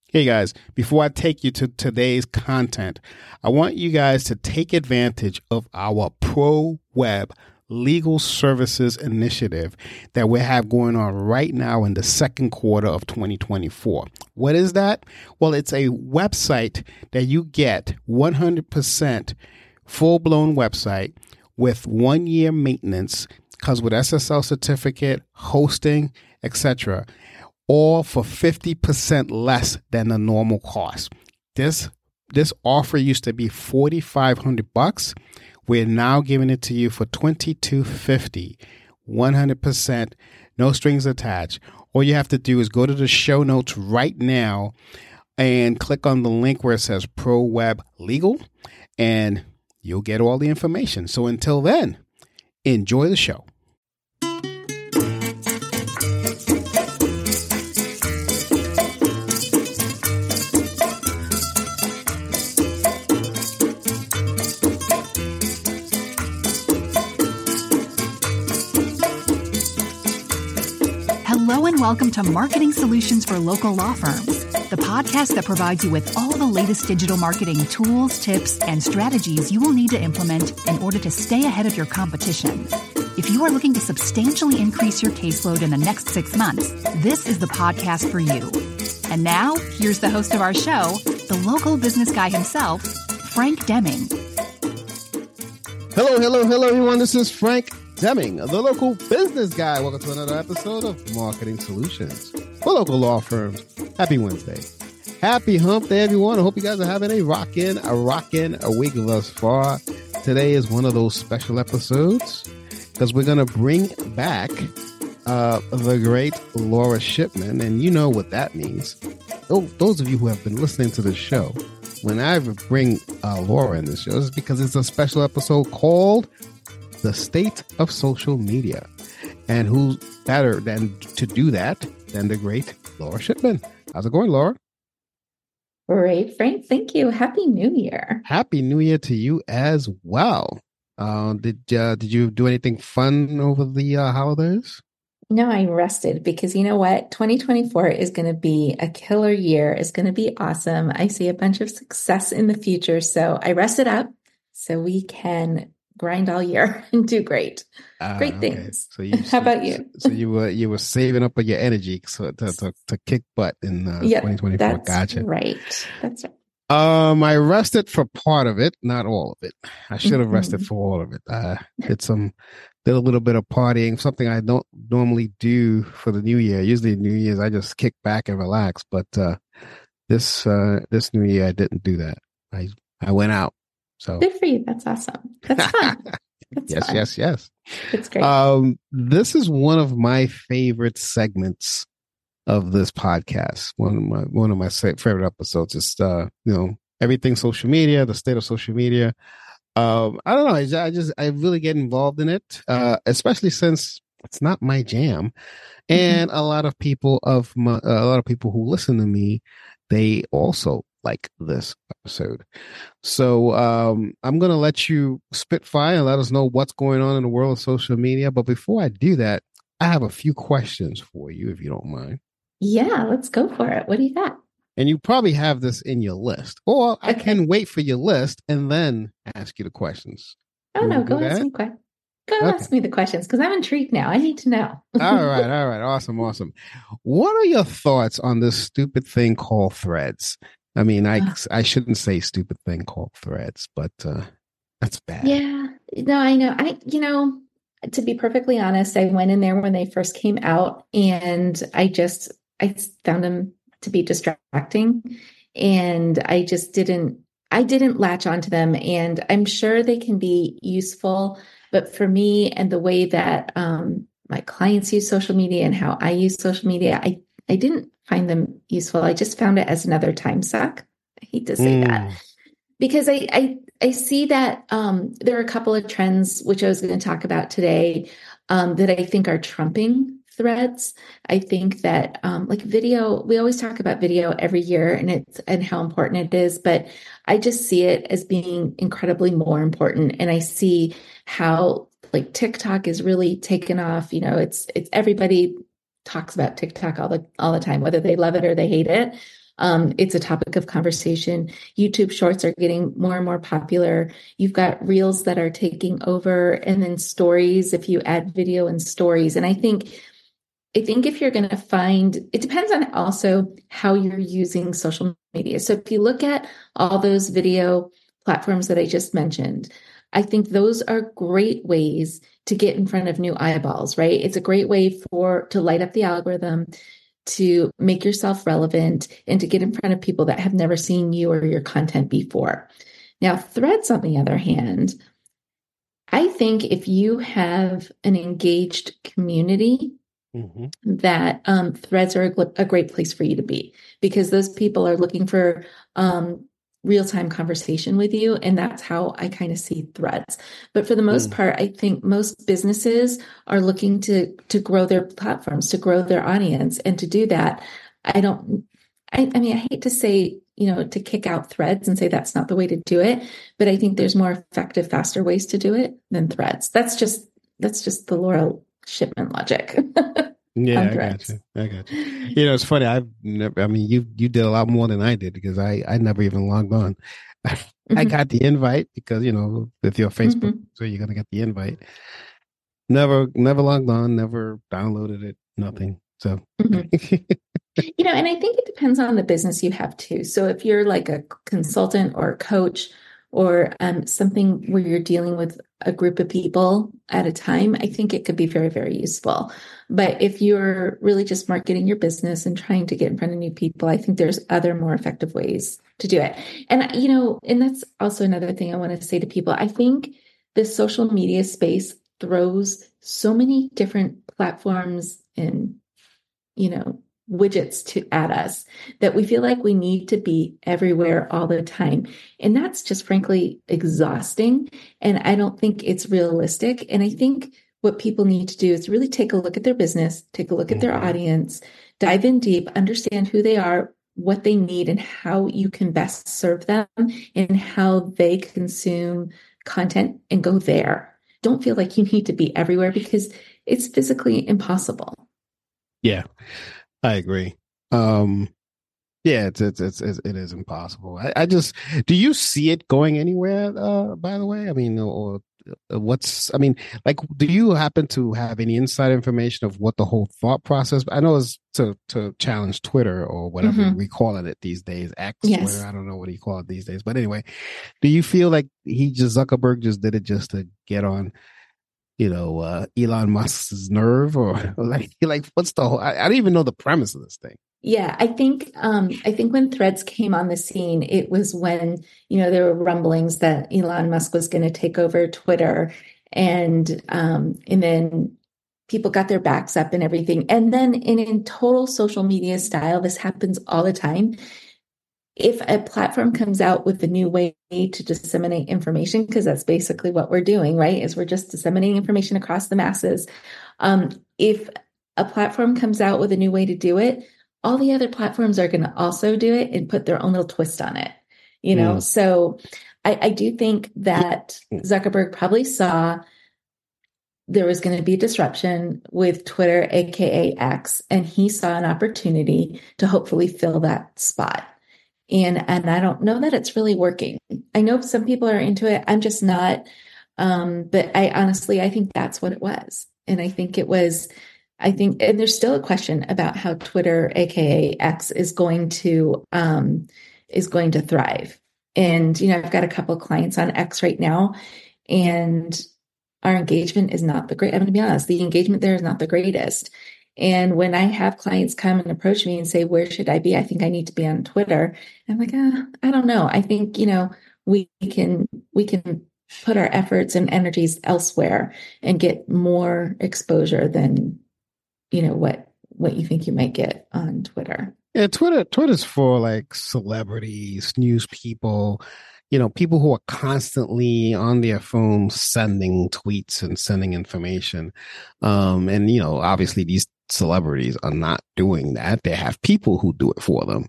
Hey guys, before I take you to today's content, I want you guys to take advantage of our Pro Web Legal Services initiative that we have going on right now in the second quarter of 2024. What is that? Well, it's a website that you get 100% full-blown website with 1 year maintenance, comes with SSL certificate, hosting, etc., all for 50% less than the normal cost. This offer used to be $4,500. We're now giving it to you for $2,250, 100%, no strings attached. All you have to do is go to the show notes right now and click on the link where it says Pro Web Legal, and you'll get all the information. So until then, enjoy the show. Hello and welcome to Marketing Solutions for Local Law Firms, the podcast that provides you with all the latest digital marketing tools, tips, and strategies you will need to implement in order to stay ahead of your competition. If you are looking to substantially increase your caseload in the next 6 months, this is the podcast for you. And now, here's the host of our show, the local business guy himself, Frank Deming. Hello, everyone. This is Frank Deming, the local business guy. Welcome to another episode of Marketing Solutions for Local Law Firms. Happy Wednesday. Happy Hump Day, everyone. I hope you guys are having a rockin' week thus far. Today is one of those special episodes because we're going to bring back the great Laura Shipman, and you know what that means. Those of you who have been listening to the show, when I bring Laura in the show, it's because it's a special episode called The State of Social Media. And who's better than to do that than the great Laura Shipman? How's it going, Laura? Great, Frank. Thank you. Happy New Year. Happy New Year to you as well. Did you do anything fun over the holidays? No, I rested because you know what? 2024 is going to be a killer year. It's going to be awesome. I see a bunch of success in the future. So I rested up so we can grind all year and do great things. So how about you? So you were saving up your energy to kick butt in 2024. That's Gotcha. Right. That's right. I rested for part of it, not all of it. I should have rested for all of it. Did a little bit of partying, something I don't normally do for the new year. Usually New Year's I just kick back and relax, but this new year I didn't do that. I went out. So good for you. That's awesome. That's fun. Yes. It's great. This is one of my favorite segments of this podcast. One of my favorite episodes is everything social media, the state of social media. I don't know. I really get involved in it, especially since it's not my jam, and a lot of people who listen to me, they also like this episode. So I'm going to let you spitfire and let us know what's going on in the world of social media. But before I do that, I have a few questions for you, if you don't mind. Yeah, let's go for it. What do you got? And you probably have this in your list, or okay. I can wait for your list and then ask you the questions. Oh, no, go ask me questions. Ask me the questions because I'm intrigued now. I need to know. All right. Awesome. What are your thoughts on this stupid thing called Threads? I mean, I shouldn't say stupid thing called Threads, but that's bad. Yeah, no, I know. To be perfectly honest, I went in there when they first came out and I found them to be distracting, and I didn't latch onto them, and I'm sure they can be useful, but for me and the way that my clients use social media and how I use social media, I didn't find them useful. I just found it as another time suck. I hate to say that because I see that there are a couple of trends which I was going to talk about today that I think are trumping Threads. I think that like video, we always talk about video every year and how important it is, but I just see it as being incredibly more important. And I see how like TikTok is really taken off. It's everybody talks about TikTok all the time, whether they love it or they hate it. It's a topic of conversation. YouTube shorts are getting more and more popular. You've got reels that are taking over, and then stories if you add video and stories. And I think if you're going to find, it depends on also how you're using social media. So if you look at all those video platforms that I just mentioned, I think those are great ways to get in front of new eyeballs, right? It's a great way to light up the algorithm, to make yourself relevant, and to get in front of people that have never seen you or your content before. Now, Threads, on the other hand, I think if you have an engaged community, that Threads are a great place for you to be, because those people are looking for real-time conversation with you. And that's how I kind of see Threads. But for the most part, I think most businesses are looking to grow their platforms, to grow their audience. And to do that, I mean, I hate to say, to kick out Threads and say that's not the way to do it, but I think there's more effective, faster ways to do it than Threads. That's just the Laura Shipman logic. Yeah, I got you. It's funny. You did a lot more than I did, because I never even logged on. I got the invite because, with your Facebook, so you're going to get the invite. Never logged on, never downloaded it, nothing. So, and I think it depends on the business you have too. So if you're like a consultant or a coach, or something where you're dealing with a group of people at a time, I think it could be very, very useful. But if you're really just marketing your business and trying to get in front of new people, I think there's other more effective ways to do it. And, and that's also another thing I want to say to people. I think the social media space throws so many different platforms and, widgets at us that we feel like we need to be everywhere all the time. And that's just frankly exhausting. And I don't think it's realistic. And I think what people need to do is really take a look at their business, take a look at their audience, dive in deep, understand who they are, what they need, and how you can best serve them, and how they consume content, and go there. Don't feel like you need to be everywhere, because it's physically impossible. Yeah. I agree. Yeah, it is impossible. I just, do you see it going anywhere? By the way, I mean, do you happen to have any inside information of what the whole thought process? I know it's to challenge Twitter, or whatever we call it these days, X, yes. Twitter. I don't know what you call it these days, but anyway, do you feel like Zuckerberg just did it just to get on, Elon Musk's nerve, or like what's the whole? I don't even know the premise of this thing. Yeah, I think when Threads came on the scene, it was when, there were rumblings that Elon Musk was going to take over Twitter, and then people got their backs up and everything. And then in total social media style, this happens all the time. If a platform comes out with a new way to disseminate information, because that's basically what we're doing, right? Is we're just disseminating information across the masses. If a platform comes out with a new way to do it, all the other platforms are going to also do it and put their own little twist on it, So I do think that Zuckerberg probably saw there was going to be disruption with Twitter, aka X, and he saw an opportunity to hopefully fill that spot. And I don't know that it's really working. I know some people are into it. I'm just not. But I think that's what it was. And and there's still a question about how Twitter, aka X, is going to thrive. And, I've got a couple of clients on X right now, and our engagement is not the great. I'm going to be honest. The engagement there is not the greatest. And when I have clients come and approach me and say, where should I be? I think I need to be on Twitter. I'm like, I don't know. I think, we can put our efforts and energies elsewhere and get more exposure than, what you think you might get on Twitter. Yeah, Twitter's for like celebrities, news people, people who are constantly on their phone sending tweets and sending information. And, obviously these celebrities are not doing that. They have people who do it for them.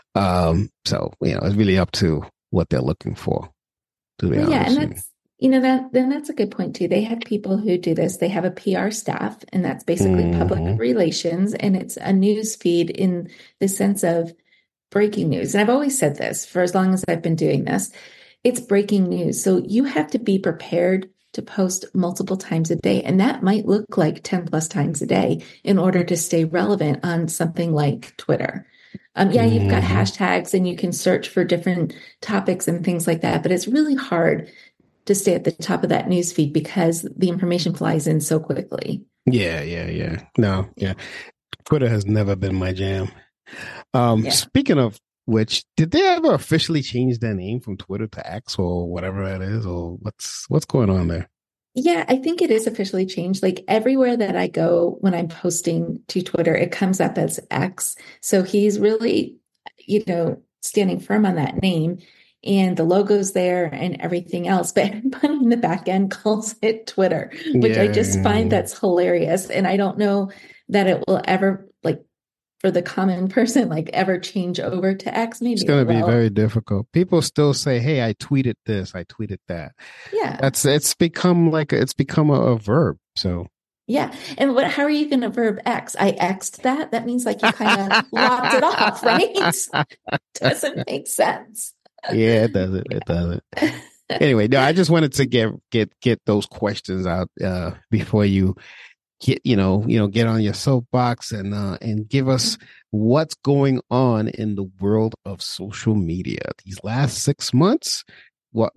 So, it's really up to what they're looking for, to be honest. Yeah, and that's a good point too. They have people who do this. They have a PR staff, and that's basically public relations, and it's a news feed in the sense of breaking news. And I've always said this for as long as I've been doing this, it's breaking news. So you have to be prepared to post multiple times a day. And that might look like 10 plus times a day in order to stay relevant on something like Twitter. You've got hashtags and you can search for different topics and things like that, but it's really hard to stay at the top of that news feed because the information flies in so quickly. Yeah. No, yeah. Twitter has never been my jam. Speaking of which, did they ever officially change their name from Twitter to X or whatever that is, or what's going on there? Yeah, I think it is officially changed. Like everywhere that I go when I'm posting to Twitter, it comes up as X. So he's really, standing firm on that name, and the logo's there and everything else. But everybody in the back end calls it Twitter, which I just find that's hilarious. And I don't know that it will ever, like, for the common person, like ever change over to X. Maybe it's going to be very difficult. People still say, "Hey, I tweeted this, I tweeted that." Yeah, it's become a verb. So yeah, and how are you going to verb X? I X'd that. That means like you kind of locked it off, right? Doesn't make sense. Yeah, it doesn't. It doesn't. Anyway, no, I just wanted to get those questions out before you get on your soapbox and give us what's going on in the world of social media these last 6 months. What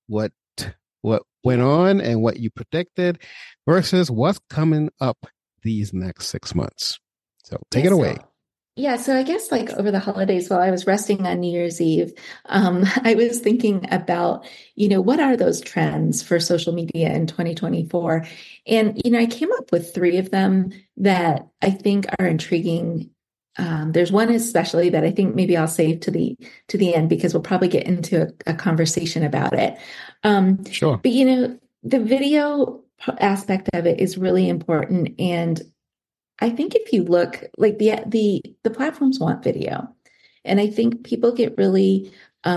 went on and what you predicted versus what's coming up these next 6 months. So take it away. Yeah, so I guess like over the holidays while I was resting on New Year's Eve, I was thinking about, what are those trends for social media in 2024? And, I came up with 3 of them that I think are intriguing. There's one especially that I think maybe I'll save to the end because we'll probably get into a conversation about it. Sure. But, the video aspect of it is really important. And I think if you look, like the platforms want video, and I think people get really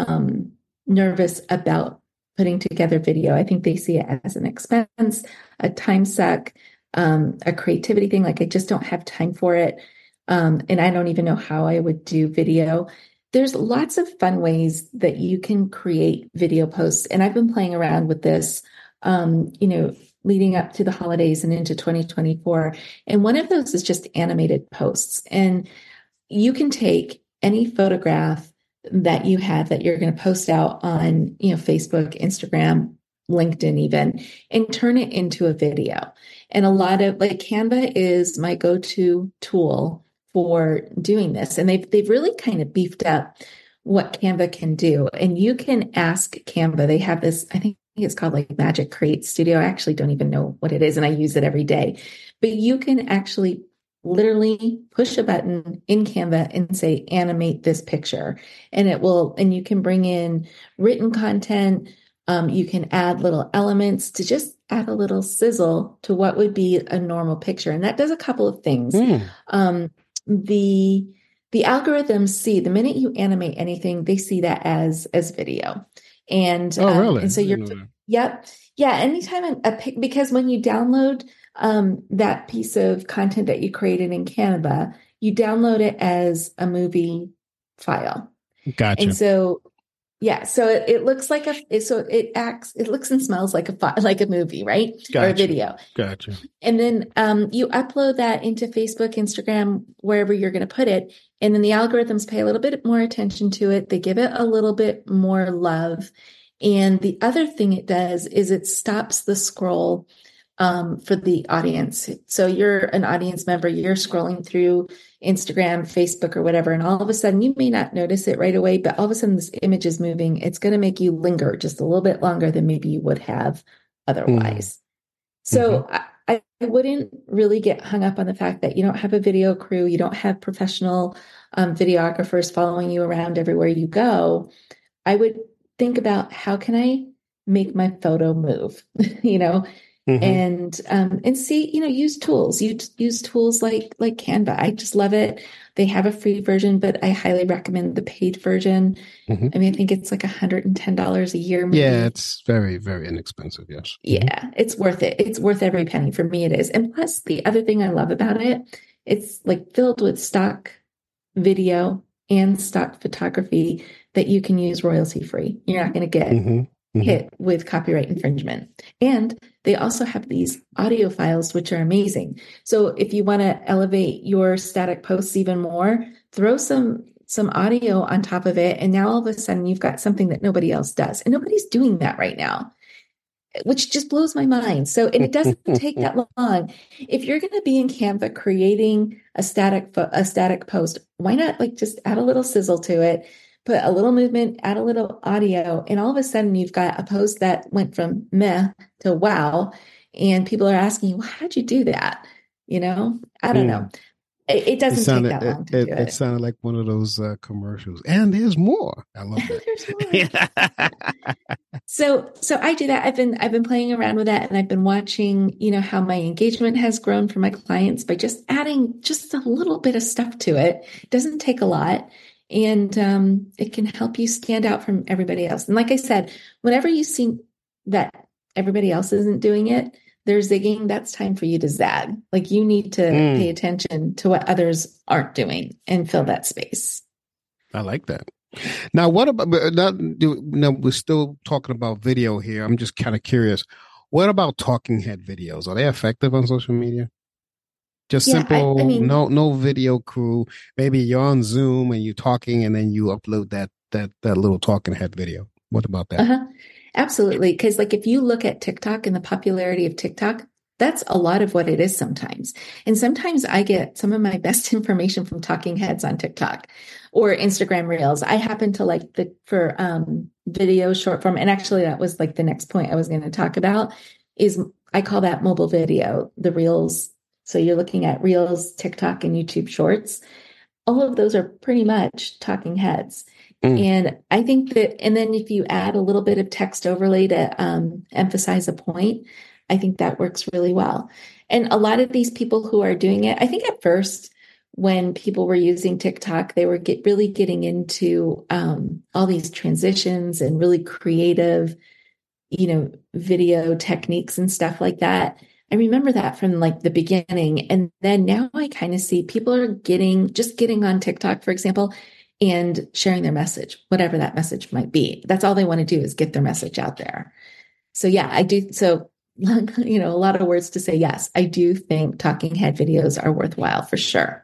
nervous about putting together video. I think they see it as an expense, a time suck, a creativity thing. Like I just don't have time for it, and I don't even know how I would do video. There's lots of fun ways that you can create video posts, and I've been playing around with this. Leading up to the holidays and into 2024. And one of those is just animated posts. And you can take any photograph that you have that you're going to post out on, Facebook, Instagram, LinkedIn even, and turn it into a video. And a lot of Canva is my go-to tool for doing this. And they've really kind of beefed up what Canva can do. And you can ask Canva. They have this, I think it's called like Magic Create Studio. I actually don't even know what it is, and I use it every day. But you can actually literally push a button in Canva and say, animate this picture. And it will, and you can bring in written content. You can add little elements to just add a little sizzle to what would be a normal picture. And that does a couple of things. The algorithms see the minute you animate anything, they see that as video. And, really? And so yep. Yeah. Anytime because when you download, that piece of content that you created in Canva, you download it as a movie file. Gotcha. And so, so it looks like it looks and smells like a movie, right? Gotcha. Or a video. Gotcha. And then, you upload that into Facebook, Instagram, wherever you're going to put it. And then the algorithms pay a little bit more attention to it. They give it a little bit more love. And the other thing it does is it stops the scroll for the audience. So you're an audience member, you're scrolling through Instagram, Facebook, or whatever, and all of a sudden you may not notice it right away, but all of a sudden this image is moving. It's going to make you linger just a little bit longer than maybe you would have otherwise. So I wouldn't really get hung up on the fact that you don't have a video crew, you don't have professional videographers following you around everywhere you go. I would think about how can I make my photo move, and see, use tools. Use tools like Canva. I just love it. They have a free version, but I highly recommend the paid version. I mean, I think it's like $110 a year. Maybe. Yeah, it's very, very inexpensive. Yes. Yeah, it's worth it. It's worth every penny. For me, it is. And plus, the other thing I love about it, it's like filled with stock video and stock photography that you can use royalty free. You're not going to get hit with copyright infringement. And they also have these audio files, which are amazing. So if you want to elevate your static posts even more, throw some audio on top of it. And now all of a sudden you've got something that nobody else does. And nobody's doing that right now, which just blows my mind. So, and it doesn't take that long. If you're going to be in Canva creating a static post, why not like just add a little sizzle to it, put a little movement, add a little audio, and all of a sudden you've got a post that went from meh to wow. And people are asking you, well, how'd you do that? You know, I don't know. It doesn't take that long to do it. It sounded like one of those commercials. And there's more. I love that. There's more. So I do that. I've been playing around with that, and I've been watching, you know, how my engagement has grown for my clients by just adding just a little bit of stuff to it. It doesn't take a lot, and it can help you stand out from everybody else. And like I said, whenever you see that everybody else isn't doing it, they're zigging, that's time for you to zag. Like you need to pay attention to what others aren't doing and fill that space. I like that. Now, what about, we're still talking about video here. I'm just kind of curious. What about talking head videos? Are they effective on social media? Just simple, I mean, no video crew. Maybe you're on Zoom and you're talking and then you upload that little talking head video. What about that? Uh-huh. Absolutely. Because like if you look at TikTok and the popularity of TikTok, that's a lot of what it is sometimes. And sometimes I get some of my best information from talking heads on TikTok or Instagram Reels. I happen to like for video short form. And actually that was like the next point I was going to talk about is I call that mobile video, the Reels. So you're looking at Reels, TikTok, and YouTube Shorts. All of those are pretty much talking heads. And I think that, and then if you add a little bit of text overlay to emphasize a point, I think that works really well. And a lot of these people who are doing it, I think at first when people were using TikTok, they were really getting into all these transitions and really creative, you know, video techniques and stuff like that. I remember that from like the beginning. And then now I kind of see people are getting on TikTok, for example, and sharing their message, whatever that message might be. That's all they want to do is get their message out there. So yeah, I do. So, you know, a lot of words to say, yes, I do think talking head videos are worthwhile for sure.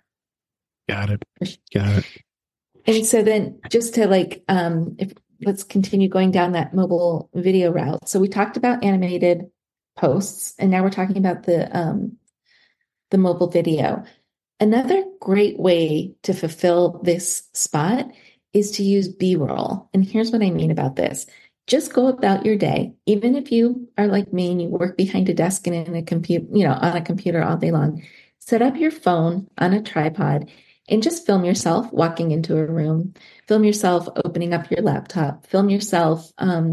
Got it. And so then just to like, let's continue going down that mobile video route. So we talked about animated posts and now we're talking about the mobile video. Another great way to fulfill this spot is to use B-roll. And here's what I mean about this. Just go about your day. Even if you are like me and you work behind a desk and in a computer, you know, on a computer all day long, set up your phone on a tripod and just film yourself walking into a room, film yourself opening up your laptop, film yourself,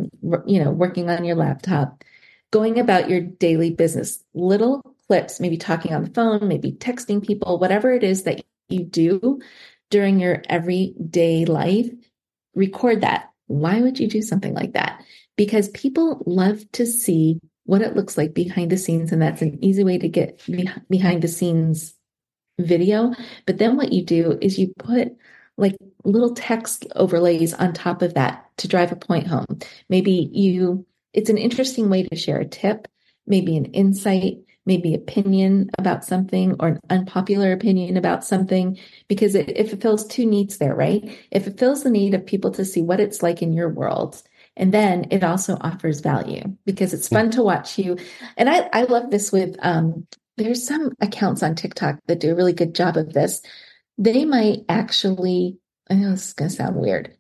you know, working on your laptop, going about your daily business, little clips, maybe talking on the phone, maybe texting people, whatever it is that you do during your everyday life, record that. Why would you do something like that? Because people love to see what it looks like behind the scenes. And that's an easy way to get behind the scenes video. But then what you do is you put like little text overlays on top of that to drive a point home. Maybe it's an interesting way to share a tip, maybe an insight, maybe opinion about something or an unpopular opinion about something, because if it fulfills two needs there, right? If it fills the need of people to see what it's like in your world, and then it also offers value because it's fun to watch you. And I love this with, there's some accounts on TikTok that do a really good job of this. They might actually, I know this is going to sound weird,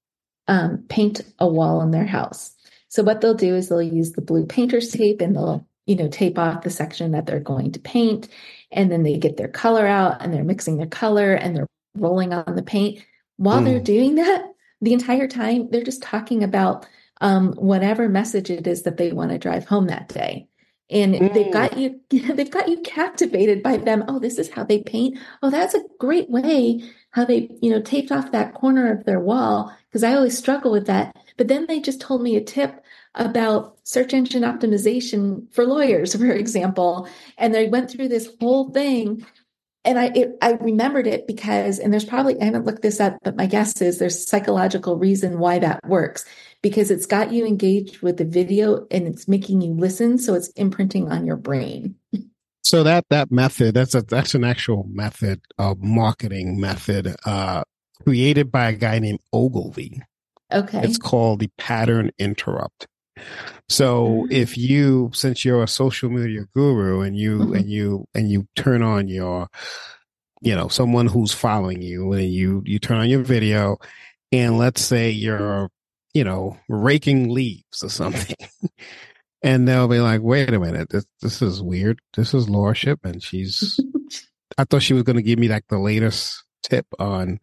paint a wall in their house. So what they'll do is they'll use the blue painter's tape and they'll, you know, tape off the section that they're going to paint. And then they get their color out and they're mixing their color and they're rolling on the paint. While they're doing that, the entire time, they're just talking about whatever message it is that they want to drive home that day. And they've got you captivated by them. Oh, this is how they paint. Oh, that's a great way how they, you know, taped off that corner of their wall. Because I always struggle with that. But then they just told me a tip about search engine optimization for lawyers, for example. And they went through this whole thing And I remembered it because, and there's probably, I haven't looked this up, but my guess is there's psychological reason why that works, because it's got you engaged with the video and it's making you listen. So it's imprinting on your brain. So that method, that's an actual method, marketing method, created by a guy named Ogilvy. Okay. It's called the pattern interrupt. So if you, since you're a social media guru and you turn on your, someone who's following you, and you turn on your video, and let's say you're, raking leaves or something, and they'll be like, wait a minute, this is weird. This is Laura Shipman. I thought she was going to give me like the latest tip on,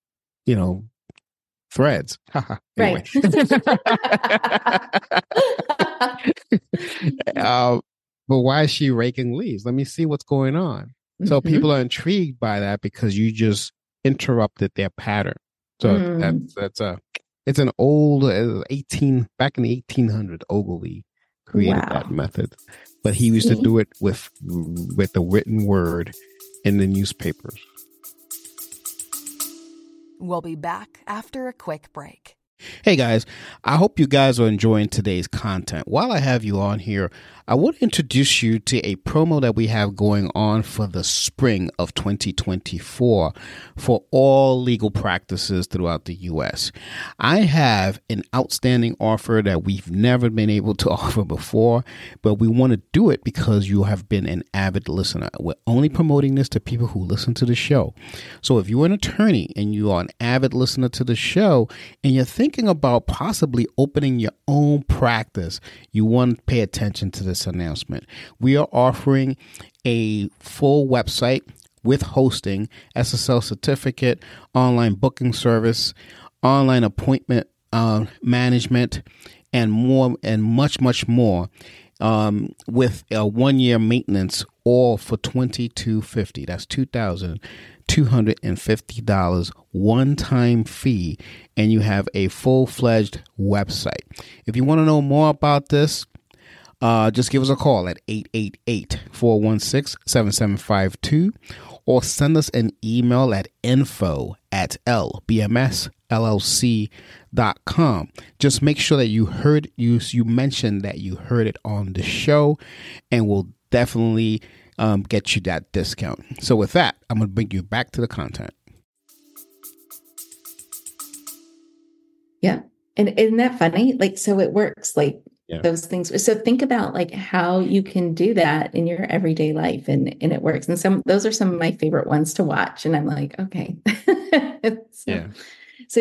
threads. Anyway. Right. But why is she raking leaves? Let me see what's going on. So people are intrigued by that because you just interrupted their pattern. So it's an old back in the 1800s, Ogilvy created that method, but he used to do it with the written word in the newspapers. We'll be back after a quick break. Hey guys, I hope you guys are enjoying today's content. While I have you on here, I want to introduce you to a promo that we have going on for the spring of 2024 for all legal practices throughout the U.S. I have an outstanding offer that we've never been able to offer before, but we want to do it because you have been an avid listener. We're only promoting this to people who listen to the show. So if you're an attorney and you are an avid listener to the show and you're thinking about possibly opening your own practice, you want to pay attention to this announcement. We are offering a full website with hosting, SSL certificate, online booking service, online appointment management, and more, and much, much more, with a 1-year maintenance, all for $2,250. That's $2,250 one-time fee, and you have a full-fledged website. If you want to know more about this, just give us a call at 888-416-7752 or send us an email at info@lbmsllc.com. Just make sure that you mentioned that you heard it on the show, and we'll definitely get you that discount. So with that, I'm going to bring you back to the content. Yeah. And isn't that funny? Like, so it works, like those things. So think about like how you can do that in your everyday life, and it works. And those are some of my favorite ones to watch. And I'm like, okay. So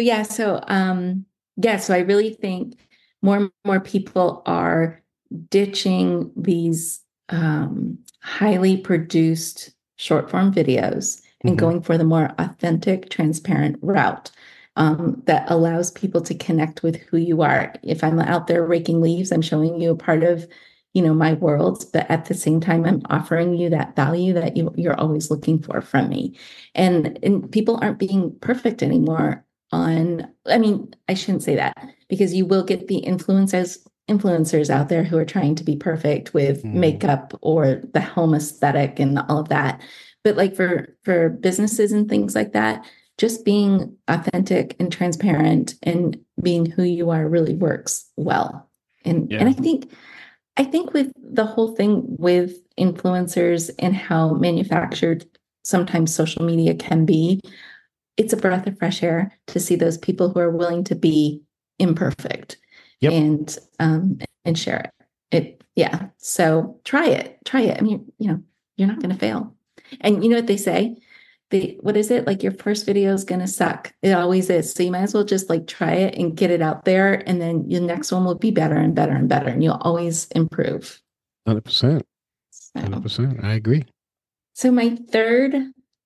I really think more and more people are ditching these highly produced short form videos and going for the more authentic, transparent route that allows people to connect with who you are. If I'm out there raking leaves, I'm showing you a part of, my world, but at the same time, I'm offering you that value that you're always looking for from me. And people aren't being perfect anymore I shouldn't say that, because you will get the influencers out there who are trying to be perfect with makeup or the home aesthetic and all of that. But like for businesses and things like that, just being authentic and transparent and being who you are really works well. And I think with the whole thing with influencers and how manufactured sometimes social media can be, it's a breath of fresh air to see those people who are willing to be imperfect and share it. So try it. I mean, you're not going to fail. And you know what they say? What is it? Like, your first video is going to suck. It always is. So you might as well just like try it and get it out there. And then your next one will be better and better and better. And you'll always improve. 100%. 100%. I agree. So my third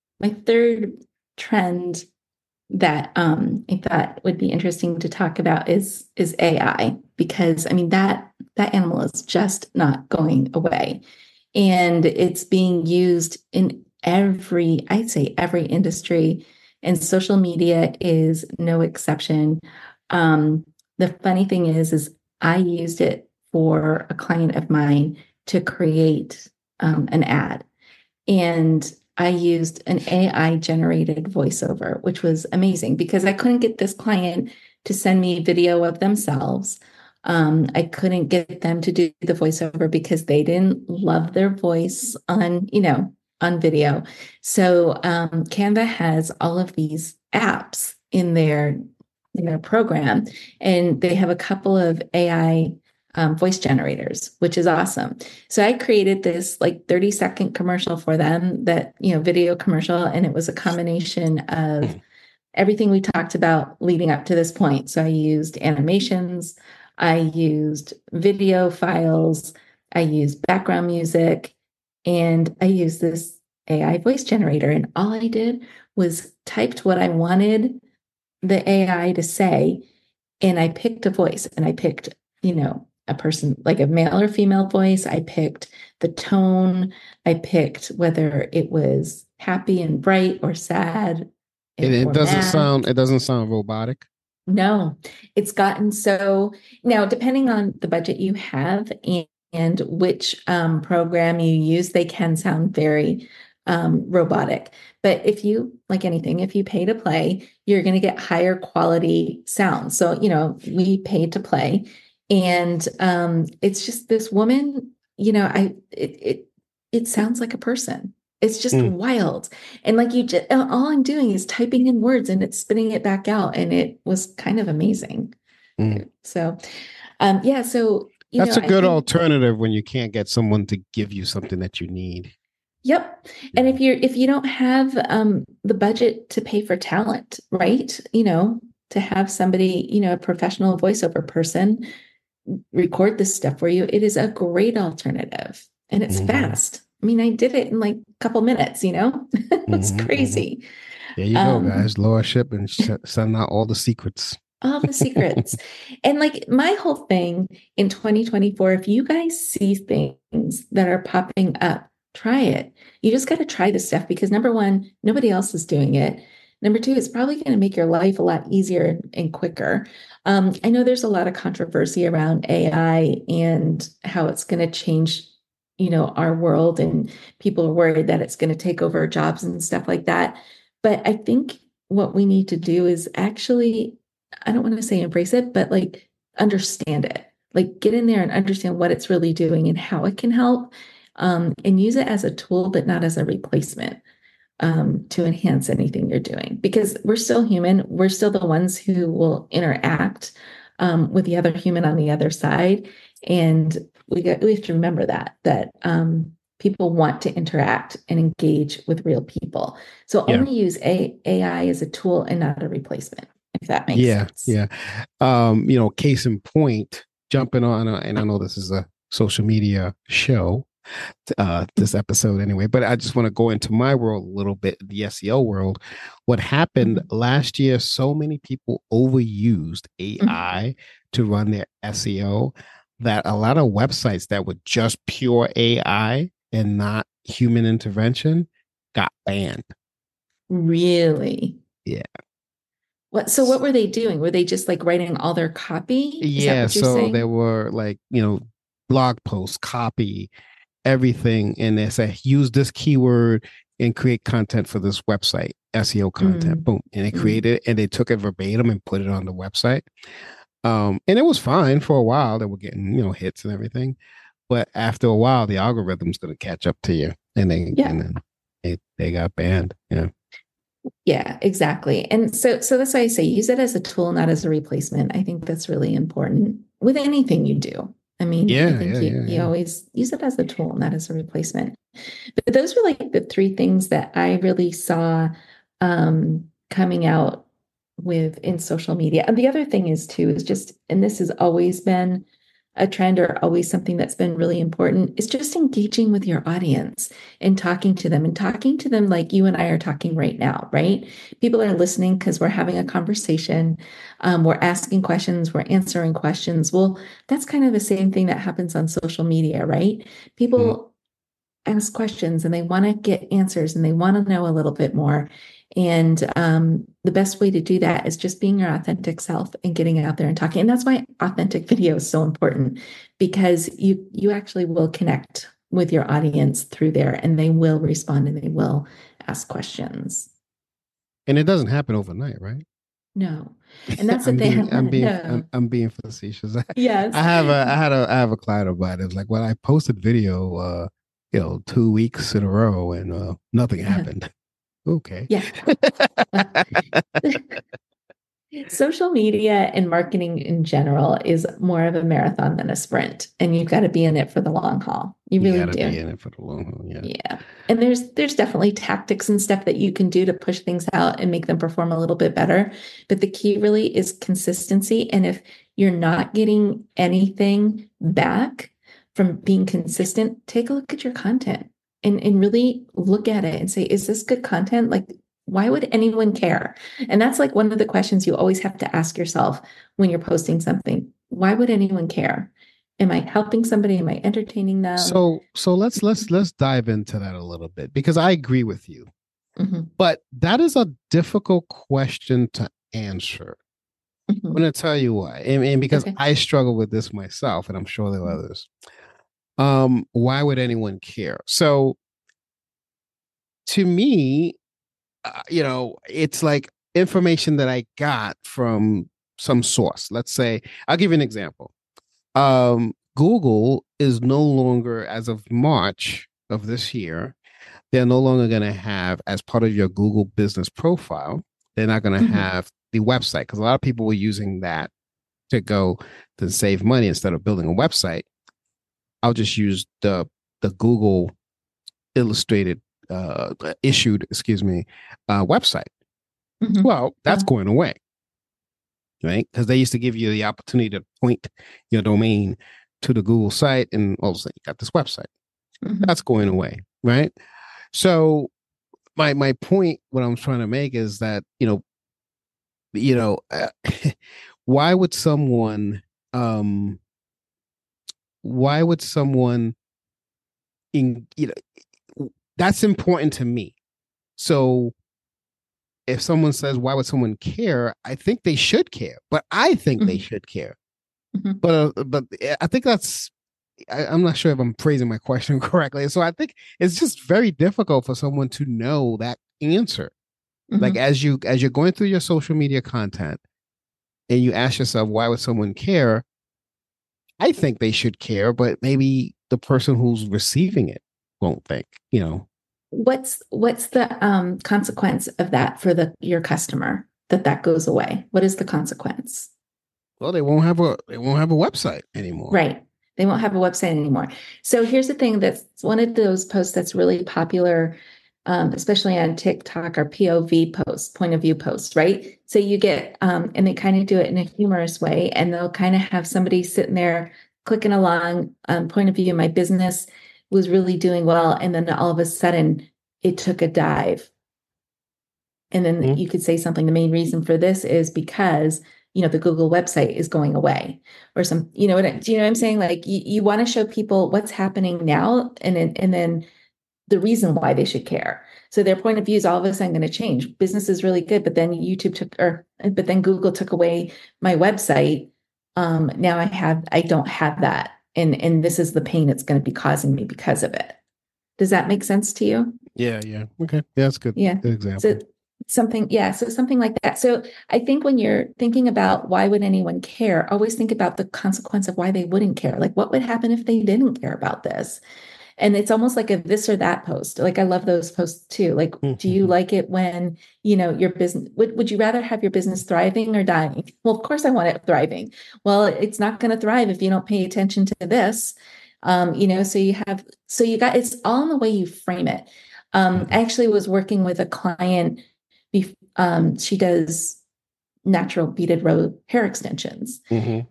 trend that I thought would be interesting to talk about is AI, because I mean that animal is just not going away, and it's being used in every industry, and social media is no exception. The funny thing is I used it for a client of mine to create an ad, and I used an AI generated voiceover, which was amazing because I couldn't get this client to send me video of themselves. I couldn't get them to do the voiceover because they didn't love their voice on video. So Canva has all of these apps in their program, and they have a couple of AI voice generators, which is awesome. So I created this like 30-second commercial for them video commercial, and it was a combination of everything we talked about leading up to this point. So I used animations, I used video files, I used background music, and I used this AI voice generator. And all I did was typed what I wanted the AI to say, and I picked a voice, and I picked, a person like a male or female voice. I picked the tone. I picked whether it was happy and bright or sad. It doesn't sound robotic. No, it's gotten so now, depending on the budget you have and which program you use, they can sound very robotic. But if you, like anything, if you pay to play, you're going to get higher quality sound. So, we paid to play. And it's just this woman, it sounds like a person. It's just wild. And like all I'm doing is typing in words and it's spitting it back out. And it was kind of amazing. So, so, that's a good alternative when you can't get someone to give you something that you need. Yep. And if you don't have the budget to pay for talent, right? To have somebody, a professional voiceover person record this stuff for you, it is a great alternative. And it's fast. I mean, I did it in like a couple minutes, it's crazy. There you go, guys. Lower ship and send out all the secrets. All the secrets. And like my whole thing in 2024, if you guys see things that are popping up, try it. You just got to try this stuff because number one, nobody else is doing it. Number two, it's probably going to make your life a lot easier and quicker. I know there's a lot of controversy around AI and how it's going to change, our world, and people are worried that it's going to take over jobs and stuff like that. But I think what we need to do is actually, I don't want to say embrace it, but like understand it, like get in there and understand what it's really doing and how it can help, and use it as a tool, but not as a replacement. To enhance anything you're doing, because we're still human. We're still the ones who will interact with the other human on the other side. And we have to remember that people want to interact and engage with real people. So only use AI as a tool and not a replacement, if that makes sense. Yeah. Case in point, jumping on, and I know this is a social media show, this episode anyway, but I just want to go into my world a little bit, the SEO world. What happened last year, so many people overused AI to run their SEO that a lot of websites that were just pure AI and not human intervention got banned. Really? Yeah. So what were they doing? Were they just like writing all their copy? Yeah. So there were like, blog posts, copy, everything. And they say, use this keyword and create content for this website, SEO content. Boom. And they created it and they took it verbatim and put it on the website. And it was fine for a while. They were getting, hits and everything. But after a while, the algorithm's going to catch up to you. And then they got banned. Yeah. Yeah, exactly. And so that's why I say use it as a tool, not as a replacement. I think that's really important with anything you do. I mean, I think you always use it as a tool, not as a replacement. But those were like the three things that I really saw coming out in social media. And the other thing is just, and this has always been a trend or always something that's been really important, is just engaging with your audience and talking to them like you and I are talking right now, right? People are listening because we're having a conversation. We're asking questions, we're answering questions. Well, that's kind of the same thing that happens on social media, right? People ask questions and they want to get answers and they want to know a little bit more. And the best way to do that is just being your authentic self and getting out there and talking. And that's why authentic video is so important, because you actually will connect with your audience through there, and they will respond and they will ask questions. And it doesn't happen overnight, right? No. And that's the thing. No. I'm being facetious. Yes. I have a client of mine. It was like, well, I posted video, 2 weeks in a row, and nothing happened. Okay. Yeah. Social media and marketing in general is more of a marathon than a sprint, and you've got to be in it for the long haul. You really do. Be in it for the long haul. Yeah. Yeah. And there's definitely tactics and stuff that you can do to push things out and make them perform a little bit better. But the key really is consistency. And if you're not getting anything back from being consistent, take a look at your content and really look at it and say, is this good content? Like, why would anyone care? And that's like one of the questions you always have to ask yourself when you're posting something. Why would anyone care? Am I helping somebody? Am I entertaining them? So let's dive into that a little bit, because I agree with you. Mm-hmm. But that is a difficult question to answer. Mm-hmm. I'm going to tell you why. And because I struggle with this myself, and I'm sure there are others. Why would anyone care? So to me, it's like information that I got from some source. Let's say, I'll give you an example. Google is no longer, as of March of this year, they're no longer going to have, as part of your Google business profile, they're not going to have the website, because a lot of people were using that to go to save money instead of building a website. I'll just use the Google illustrated issued website. Mm-hmm. Well, that's going away, right? Because they used to give you the opportunity to point your domain to the Google site, and all of a sudden you got this website. Mm-hmm. That's going away, right? So my point, what I'm trying to make is that why would someone that's important to me. So if someone says, why would someone care? I think they should care, but I think they should care. Mm-hmm. But I think I'm not sure if I'm phrasing my question correctly. So I think it's just very difficult for someone to know that answer. Mm-hmm. Like as you're going through your social media content and you ask yourself, why would someone care? I think they should care, but maybe the person who's receiving it won't think, What's the consequence of that for your customer, that goes away? What is the consequence? Well, they won't have a website anymore. Right. They won't have a website anymore. So here's the thing, that's one of those posts that's really popular, especially on TikTok, or POV posts, point of view posts, right? So you get, and they kind of do it in a humorous way, and they'll kind of have somebody sitting there clicking along, point of view, my business was really doing well. And then all of a sudden it took a dive. And then you could say something, the main reason for this is because, the Google website is going away, or do you know what I'm saying? Like you want to show people what's happening now, and then the reason why they should care. So their point of view is all of a sudden going to change. Business is really good, but then but then Google took away my website. Now I don't have that. And this is the pain it's going to be causing me because of it. Does that make sense to you? Yeah. Okay. Yeah, that's good. Yeah. Good example. So something like that. So I think when you're thinking about why would anyone care, always think about the consequence of why they wouldn't care. Like, what would happen if they didn't care about this? And it's almost like a this or that post. Like, I love those posts too. Like, do you like it when, your business, would you rather have your business thriving or dying? Well, of course I want it thriving. Well, it's not going to thrive if you don't pay attention to this. So you got, it's all in the way you frame it. I actually was working with a client. She does natural beaded row hair extensions. Mm-hmm.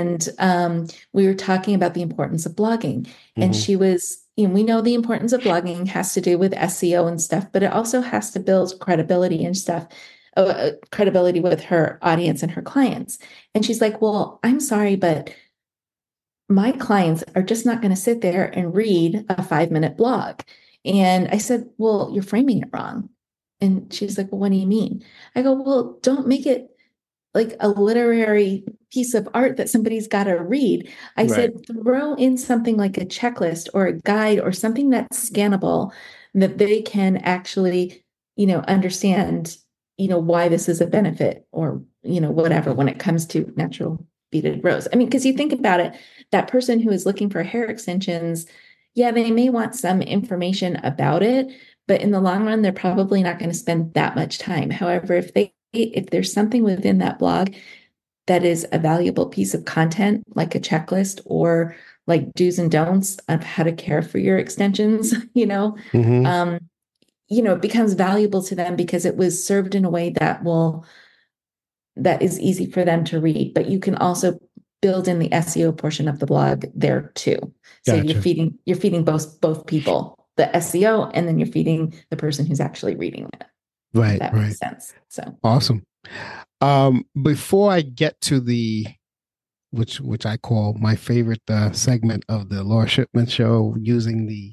And we were talking about the importance of blogging. Mm-hmm. And she was, we know the importance of blogging has to do with SEO and stuff, but it also has to build credibility and stuff, credibility with her audience and her clients. And she's like, well, I'm sorry, but my clients are just not going to sit there and read a 5-minute blog. And I said, well, you're framing it wrong. And she's like, well, what do you mean? I go, well, don't make it like a literary piece of art that somebody's got to read. I Right. said, throw in something like a checklist or a guide or something that's scannable that they can actually, understand, why this is a benefit or, whatever when it comes to natural beaded rose. I mean, because you think about it, that person who is looking for hair extensions, yeah, they may want some information about it, but in the long run, they're probably not going to spend that much time. However, if there's something within that blog that is a valuable piece of content, like a checklist or like do's and don'ts of how to care for your extensions, Mm-hmm. um, it becomes valuable to them because it was served in a way that is easy for them to read. But you can also build in the SEO portion of the blog there too. So Gotcha. you're feeding both people, the SEO, and then you're feeding the person who's actually reading it. Right. If that Right. makes sense. So Awesome. Before I get to the which I call my favorite segment of the Laura Shipman show, using the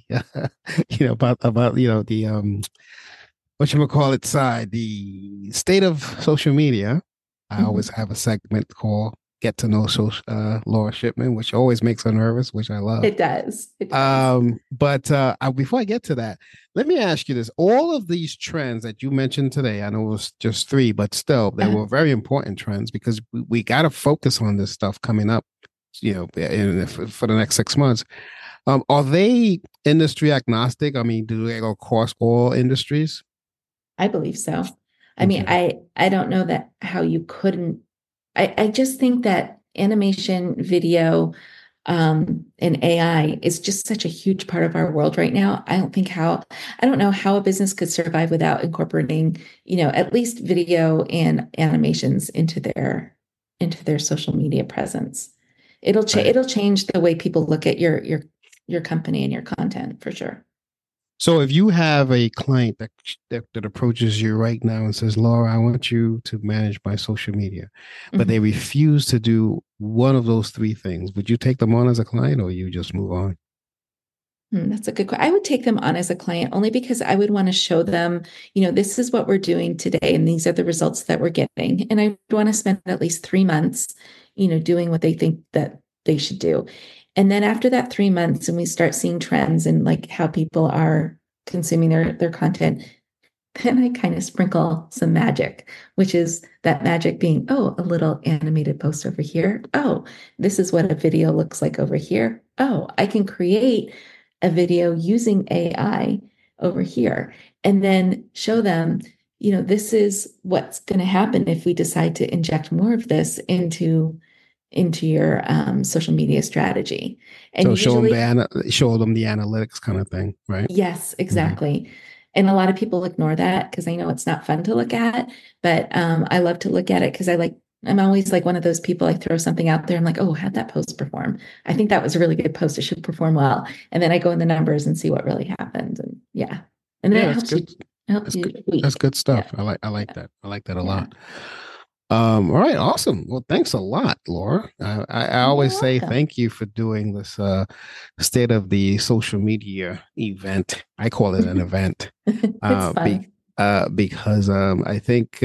about the whatchamacallit side, the state of social media. I always have a segment called Get to Know Laura Shipman, which always makes her nervous, which I love. it does. It does. But before I get to that, let me ask you this. All of these trends that you mentioned today, I know it was just three, but still, they were very important trends because we got to focus on this stuff coming up, for the next 6 months. Are they industry agnostic? I mean, do they go across all industries? I believe so. I mean, I don't know that how you couldn't. I just think that animation, video, and AI is just such a huge part of our world right now. I don't know how a business could survive without incorporating, at least video and animations into their social media presence. It'll change the way people look at your company and your content for sure. So if you have a client that approaches you right now and says, Laura, I want you to manage my social media, but they refuse to do one of those three things, would you take them on as a client or you just move on? That's a good question. I would take them on as a client only because I would want to show them, this is what we're doing today and these are the results that we're getting. And I would want to spend at least 3 months, doing what they think that they should do. And then after that 3 months, and we start seeing trends and like how people are consuming their content, then I kind of sprinkle some magic, which is that magic being, oh, a little animated post over here. Oh, this is what a video looks like over here. Oh, I can create a video using AI over here, and then show them, this is what's going to happen if we decide to inject more of this into your social media strategy. And So usually, show them the analytics kind of thing, right? yes, exactly. Mm-hmm. And a lot of people ignore that because I know it's not fun to look at, but I love to look at it because I'm always like one of those people, I throw something out there. I'm like, oh, how'd that post perform? I think that was a really good post. It should perform well. And then I go in the numbers and see what really happened. And yeah. And then it helps you. That's good stuff. Yeah. I like that. I like that a lot. All right, awesome. Well, thanks a lot, Laura. I always say thank you for doing this state of the social media event. I call it an event. It's fun. Because I think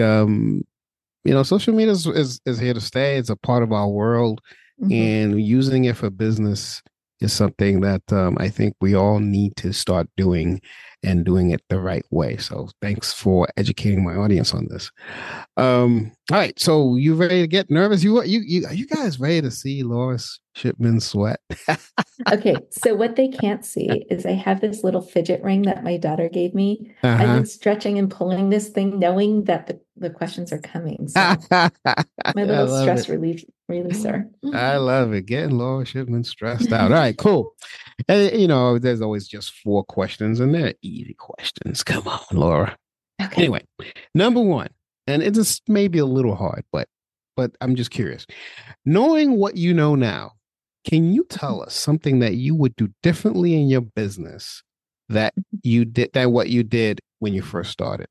social media is here to stay. It's a part of our world, and using it for business is something that I think we all need to start doing and doing it the right way. So thanks for educating my audience on this. All right. So you ready to get nervous? Are you guys ready to see Laura Shipman sweat? Okay. So what they can't see is I have this little fidget ring that my daughter gave me. I've been stretching and pulling this thing, knowing that the questions are coming. So my little stress releaser. I love it. Getting Laura Shipman stressed out. All right, cool. And, there's always just 4 questions, and they're easy questions. Come on, Laura. Okay. Anyway, number 1, and it just may be a little hard, but I'm just curious. Knowing what you know now, can you tell us something that you would do differently in your business that what you did when you first started?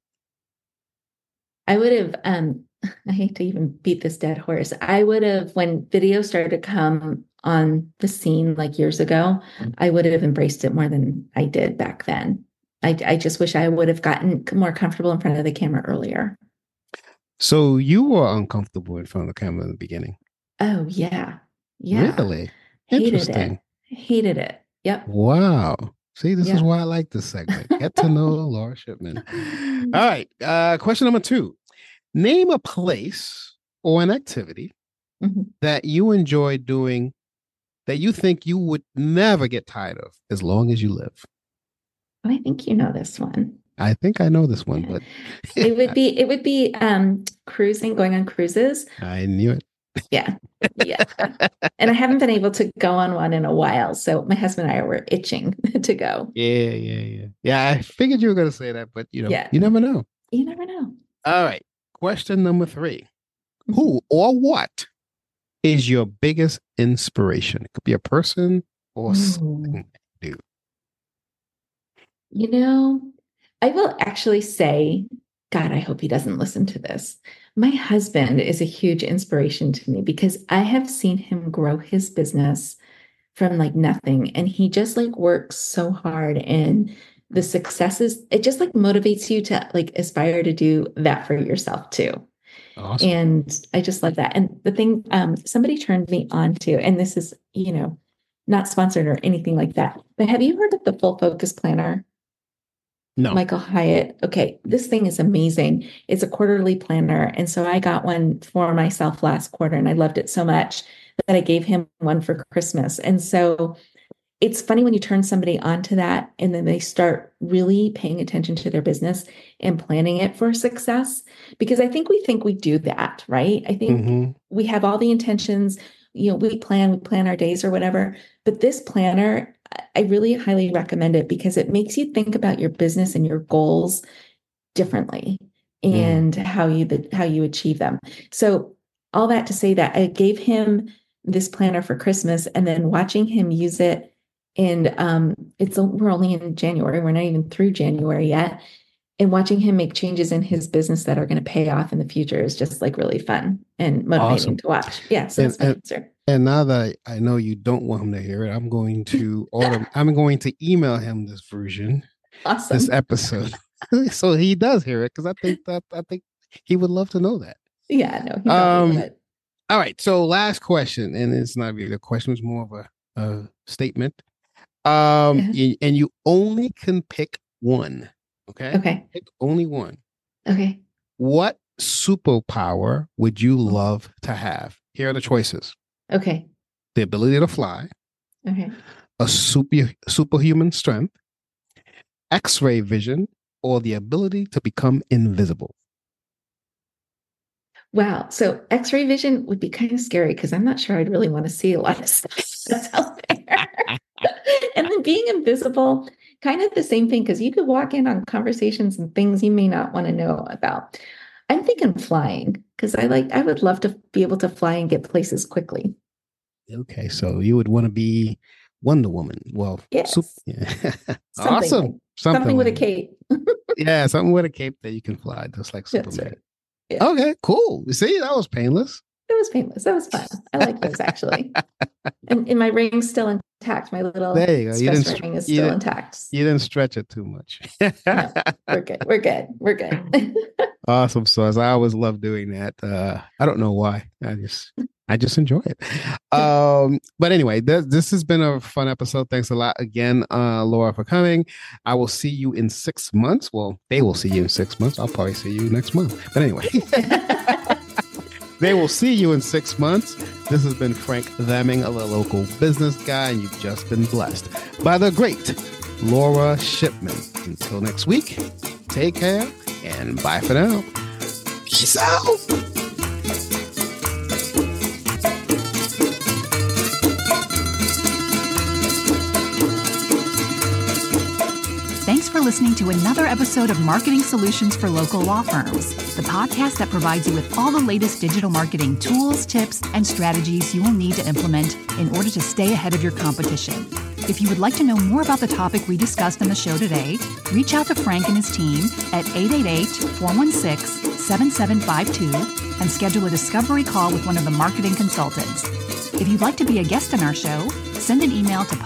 I would have, I hate to even beat this dead horse. I would have, when video started to come on the scene like years ago, I would have embraced it more than I did back then. I just wish I would have gotten more comfortable in front of the camera earlier. So you were uncomfortable in front of the camera in the beginning? Oh, yeah. Yeah. Really? Hated it. Interesting. Hated it. Yep. Wow. See, this is Yep. why I like this segment. Get to know Laura Shipman. All right. Question number 2. Name a place or an activity Mhm. that you enjoy doing that you think you would never get tired of as long as you live. I think you know this one. I think I know this one, Yeah. but It would be cruising, going on cruises. I knew it. Yeah. Yeah. And I haven't been able to go on one in a while. So my husband and I were itching to go. Yeah, I figured you were going to say that, but Yeah. you never know. You never know. All right. Question number 3. Who or what is your biggest inspiration? It could be a person or something. Dude. You know, I will actually say, God, I hope he doesn't listen to this. My husband is a huge inspiration to me because I have seen him grow his business from like nothing. And he just like works so hard, and the successes, it just like motivates you to like aspire to do that for yourself too. Awesome. And I just love that. And the thing somebody turned me on to, and this is, not sponsored or anything like that, but have you heard of the Full Focus Planner? No. Michael Hyatt. Okay, this thing is amazing. It's a quarterly planner. And so I got one for myself last quarter, and I loved it so much that I gave him one for Christmas. And so it's funny when you turn somebody onto that and then they start really paying attention to their business and planning it for success. Because I think we do that, right? I think we have all the intentions, we plan our days or whatever. But this planner, I really highly recommend it because it makes you think about your business and your goals differently and how you achieve them. So all that to say that I gave him this planner for Christmas, and then watching him use it. And we're only in January. We're not even through January yet. And watching him make changes in his business that are going to pay off in the future is just like really fun and motivating to watch. Yeah. So that's my answer. And now that I know you don't want him to hear it, I'm going to I'm going to email him this version, this episode, so he does hear it, because I think he would love to know that. Yeah. No. He probably would. All right. So last question, and it's not really a question; it's more of a statement. And you only can pick one. Okay. Okay. Pick only one. Okay. What superpower would you love to have? Here are the choices. Okay. The ability to fly. Okay. A superhuman strength, X-ray vision, or the ability to become invisible. Wow. So X-ray vision would be kind of scary because I'm not sure I'd really want to see a lot of stuff that's out there. And then being invisible, kind of the same thing, because you could walk in on conversations and things you may not want to know about. I'm thinking flying, because I would love to be able to fly and get places quickly. Okay. So you would want to be Wonder Woman. Well, yes. Awesome. Something with a cape. Yeah, something with a cape that you can fly, just like Superman. That's right. Yeah. Okay, cool. See, that was painless. It was painless. That was fun. I like those, actually. And my ring's still intact. My little stress ring is still intact. You didn't stretch it too much. No, we're good. We're good. We're good. Awesome sauce. I always love doing that. I don't know why. I just enjoy it. But anyway, this has been a fun episode. Thanks a lot again, Laura, for coming. I will see you in 6 months. Well, they will see you in 6 months. I'll probably see you next month. But anyway, they will see you in 6 months. This has been Frank Theming, a local business guy, and you've just been blessed by the great Laura Shipman. Until next week, take care and bye for now. Peace out. Thanks for listening to another episode of Marketing Solutions for Local Law Firms, the podcast that provides you with all the latest digital marketing tools, tips, and strategies you will need to implement in order to stay ahead of your competition. If you would like to know more about the topic we discussed on the show today, reach out to Frank and his team at 888-416-7752 and schedule a discovery call with one of the marketing consultants. If you'd like to be a guest on our show, send an email to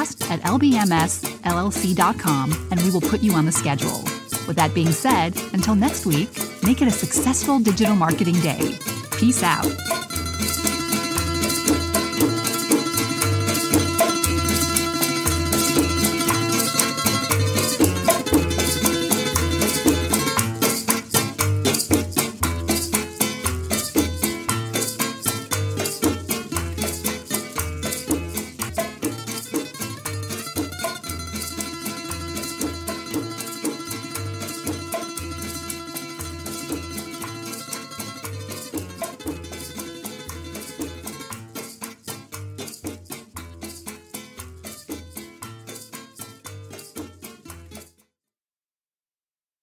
podcast@lbmsllc.com and we will put you on the schedule. With that being said, until next week, make it a successful digital marketing day. Peace out.